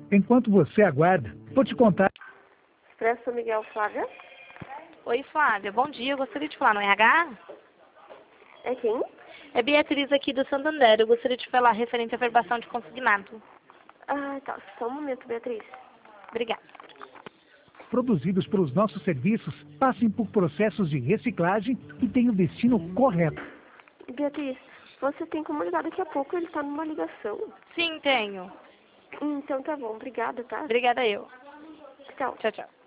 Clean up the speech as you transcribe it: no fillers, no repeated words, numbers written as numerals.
Enquanto você aguarda, vou te contar. Expresso São Miguel, Flávia. Oi, Flávia. Bom dia. Eu gostaria de falar no RH. É quem? É Beatriz aqui do Santander. Eu gostaria de falar referente à verbação de consignado. Ah, tá. Só um momento, Beatriz. Obrigada. Produzidos pelos nossos serviços, passem por processos de reciclagem e tenham o destino correto. Beatriz, você tem como ligar daqui a pouco? Ele tá numa ligação. Sim, tenho. Então tá bom. Obrigada, tá? Obrigada eu. Tchau. Tchau, tchau.